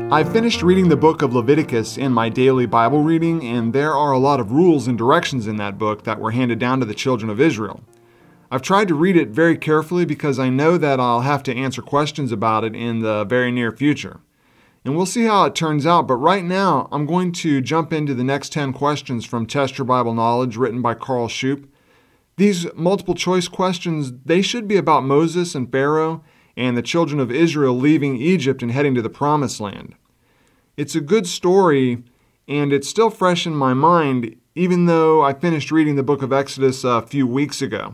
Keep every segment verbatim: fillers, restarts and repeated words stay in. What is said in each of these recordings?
I finished reading the book of Leviticus in my daily Bible reading, and there are a lot of rules and directions in that book that were handed down to the children of Israel. I've tried to read it very carefully because I know that I'll have to answer questions about it in the very near future. And we'll see how it turns out, but right now I'm going to jump into the next ten questions from Test Your Bible Knowledge, written by Carl Shoup. These multiple choice questions, they should be about Moses and Pharaoh and the children of Israel leaving Egypt and heading to the Promised Land. It's a good story, and it's still fresh in my mind, even though I finished reading the book of Exodus a few weeks ago.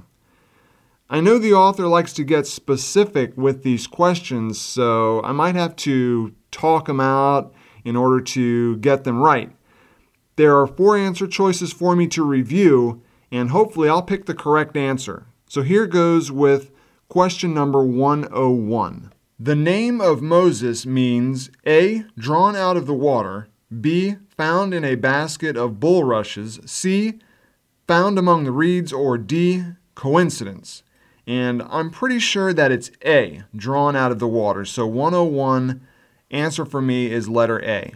I know the author likes to get specific with these questions, so I might have to talk them out in order to get them right. There are four answer choices for me to review, and hopefully I'll pick the correct answer. So here goes with question number one oh one. The name of Moses means A, drawn out of the water, B, found in a basket of bulrushes, C, found among the reeds, or D, coincidence. And I'm pretty sure that it's A, drawn out of the water. So one oh one, answer for me is letter A.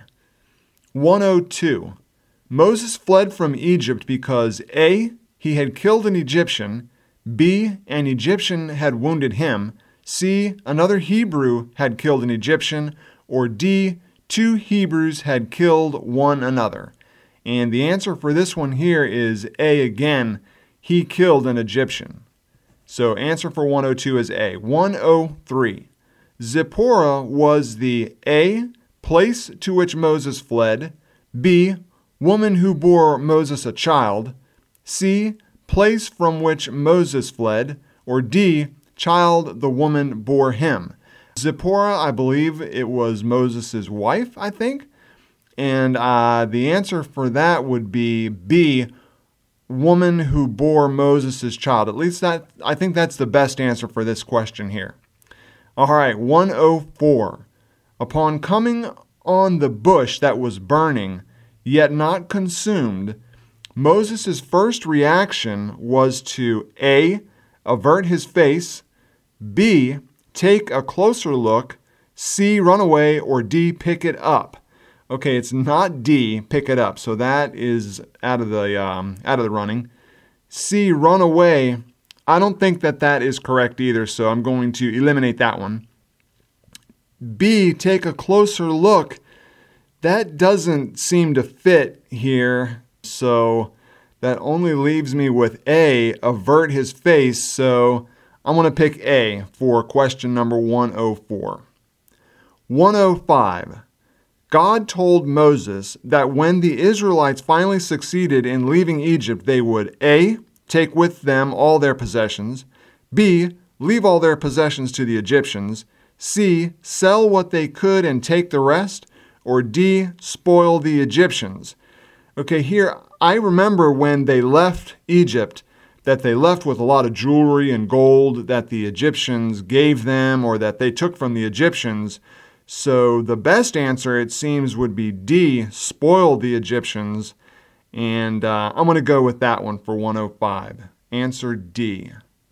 one oh two, Moses fled from Egypt because A, he had killed an Egyptian, B, an Egyptian had wounded him, C, another Hebrew had killed an Egyptian, or D, two Hebrews had killed one another. And the answer for this one here is A again, he killed an Egyptian. So answer for one oh two is A. one oh three, Zipporah was the A, place to which Moses fled, B, woman who bore Moses a child, C, place from which Moses fled, or D, child the woman bore him. Zipporah, I believe it was Moses' wife, I think. And uh, the answer for that would be B, woman who bore Moses' child. At least that, I think that's the best answer for this question here. All right, one oh four. Upon coming on the bush that was burning, yet not consumed, Moses' first reaction was to A, avert his face, B, take a closer look, C, run away, or D, pick it up. Okay, it's not D, pick it up, so that is out of the um, out of the running. C, run away, I don't think that that is correct either, so I'm going to eliminate that one. B, take a closer look, that doesn't seem to fit here, so that only leaves me with A, avert his face, so I'm going to pick A for question number one oh four. one oh five. God told Moses that when the Israelites finally succeeded in leaving Egypt, they would A, take with them all their possessions, B, leave all their possessions to the Egyptians, C, sell what they could and take the rest, or D, spoil the Egyptians. Okay, here, I remember when they left Egypt, that they left with a lot of jewelry and gold that the Egyptians gave them or that they took from the Egyptians. So the best answer, it seems, would be D, spoil the Egyptians. And uh, I'm going to go with that one for one oh five. Answer D.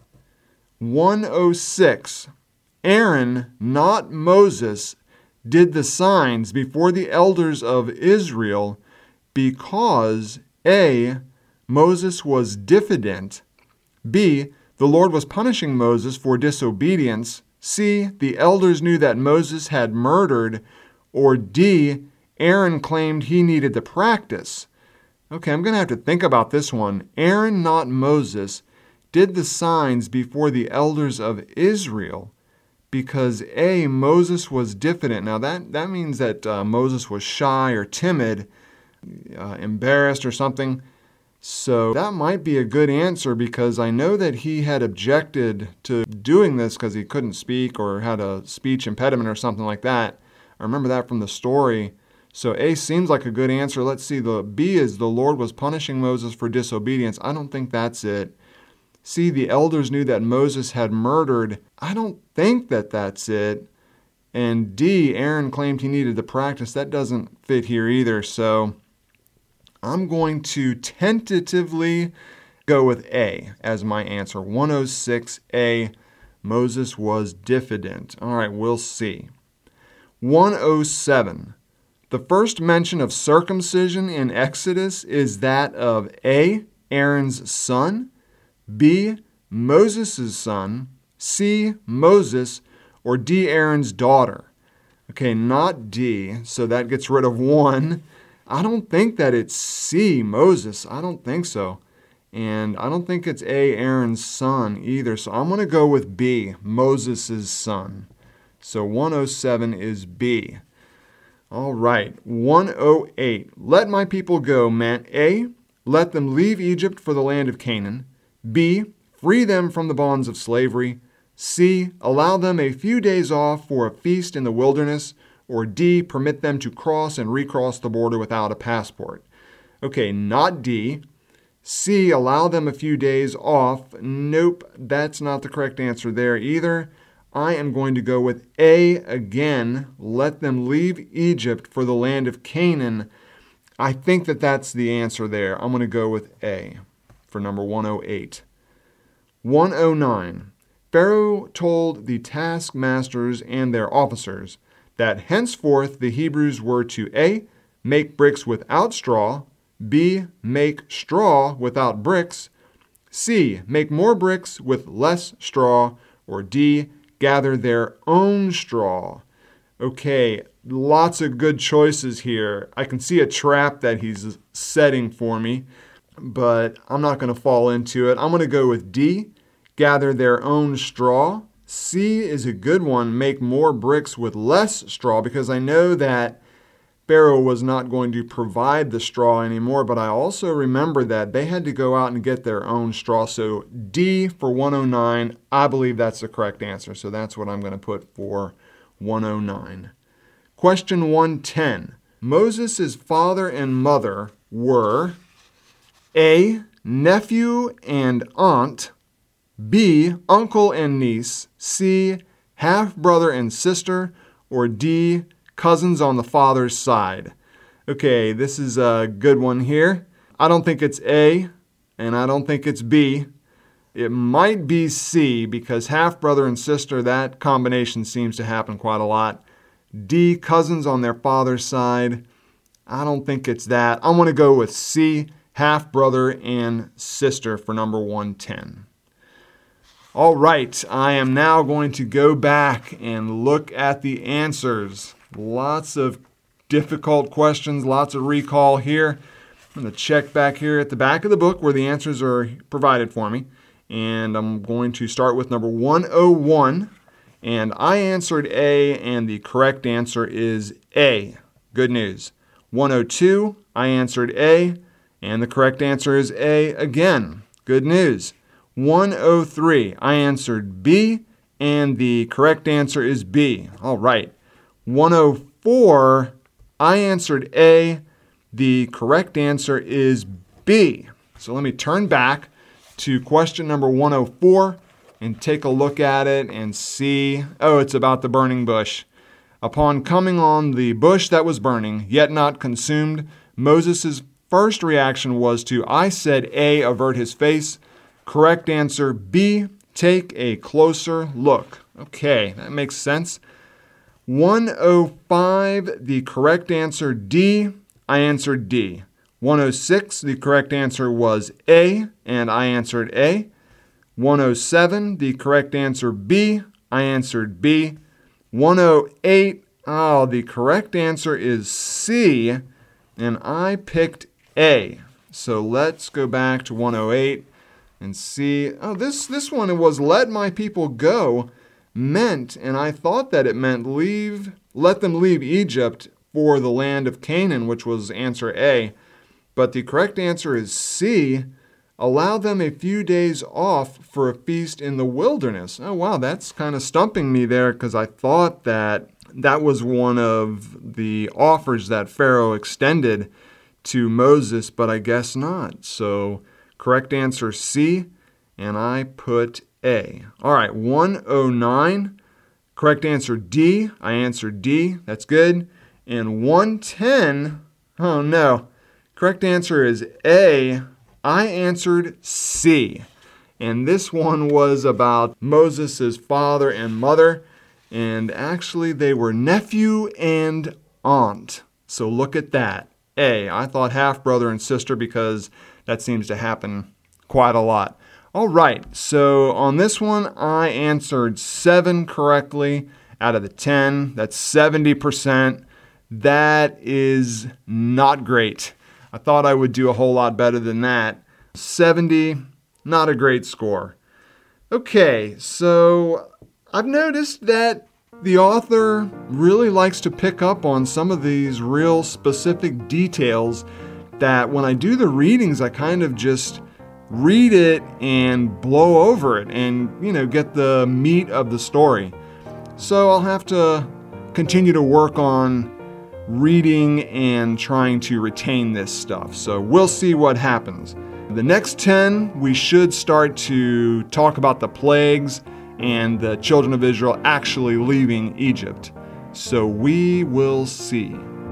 one oh six. Aaron, not Moses, did the signs before the elders of Israel because A, Moses was diffident, B, the Lord was punishing Moses for disobedience, C, the elders knew that Moses had murdered, or D, Aaron claimed he needed the practice. Okay, I'm going to have to think about this one. Aaron, not Moses, did the signs before the elders of Israel because A, Moses was diffident. Now that, that means that uh, Moses was shy or timid, uh, embarrassed or something. So that might be a good answer because I know that he had objected to doing this because he couldn't speak or had a speech impediment or something like that. I remember that from the story. So A seems like a good answer. Let's see, the B is the Lord was punishing Moses for disobedience. I don't think that's it. C, the elders knew that Moses had murdered. I don't think that that's it. And D, Aaron claimed he needed the practice. That doesn't fit here either. So I'm going to tentatively go with A as my answer. one oh six A, Moses was diffident. All right, we'll see. one oh seven. The first mention of circumcision in Exodus is that of A, Aaron's son, B, Moses' son, C, Moses, or D, Aaron's daughter. Okay, not D, so that gets rid of one. I don't think that it's C, Moses. I don't think so. And I don't think it's A, Aaron's son either. So I'm going to go with B, Moses' son. So one oh seven is B. All right, one oh eight. Let my people go meant A, let them leave Egypt for the land of Canaan. B, free them from the bonds of slavery. C, allow them a few days off for a feast in the wilderness. Or D, permit them to cross and recross the border without a passport. Okay, not D. C, allow them a few days off. Nope, that's not the correct answer there either. I am going to go with A again. Let them leave Egypt for the land of Canaan. I think that that's the answer there. I'm going to go with A for number one oh eight. one oh nine. Pharaoh told the taskmasters and their officers that henceforth the Hebrews were to A, make bricks without straw, B, make straw without bricks, C, make more bricks with less straw, or D, gather their own straw. Okay, lots of good choices here. I can see a trap that he's setting for me, but I'm not going to fall into it. I'm going to go with D, gather their own straw. C is a good one, make more bricks with less straw, because I know that Pharaoh was not going to provide the straw anymore, but I also remember that they had to go out and get their own straw. So D for one oh nine, I believe that's the correct answer. So that's what I'm going to put for one oh nine. Question one ten. Moses' father and mother were A, nephew and aunt, B, uncle and niece, C, half-brother and sister, or D, cousins on the father's side. Okay, this is a good one here. I don't think it's A, and I don't think it's B. It might be C, because half-brother and sister, that combination seems to happen quite a lot. D, cousins on their father's side. I don't think it's that. I'm going to go with C, half-brother and sister for number one ten. All right, I am now going to go back and look at the answers. Lots of difficult questions, lots of recall here. I'm going to check back here at the back of the book where the answers are provided for me. And I'm going to start with number one oh one. And I answered A, and the correct answer is A. Good news. one oh two, I answered A, and the correct answer is A again. Good news. one oh three, I answered B, and the correct answer is B. All right. one oh four, I answered A. The correct answer is B. So let me turn back to question number one oh four and take a look at it and see. Oh, it's about the burning bush. Upon coming on the bush that was burning, yet not consumed, Moses' first reaction was to, I said A, avert his face. Correct answer B, take a closer look. Okay, that makes sense. one oh five, the correct answer D, I answered D. one oh six, the correct answer was A, and I answered A. one oh seven, the correct answer B, I answered B. one oh eight, oh, the correct answer is C, and I picked A. So let's go back to one oh eight and see. Oh, this, this one was let my people go meant, and I thought that it meant leave, let them leave Egypt for the land of Canaan, which was answer A. But the correct answer is C, allow them a few days off for a feast in the wilderness. Oh, wow, that's kind of stumping me there, because I thought that that was one of the offers that Pharaoh extended to Moses, but I guess not. So correct answer C, and I put A. All right, one oh nine, correct answer D. I answered D. That's good. And one ten, oh no, correct answer is A. I answered C. And this one was about Moses' father and mother. And actually, they were nephew and aunt. So look at that. A, I thought half-brother and sister because that seems to happen quite a lot. All right, so on this one, I answered seven correctly out of the ten. That's seventy percent. That is not great. I thought I would do a whole lot better than that. seventy, not a great score. Okay, so I've noticed that the author really likes to pick up on some of these real specific details that when I do the readings, I kind of just read it and blow over it and, you know, get the meat of the story. So I'll have to continue to work on reading and trying to retain this stuff. So we'll see what happens. The next ten, we should start to talk about the plagues and the children of Israel actually leaving Egypt. So we will see.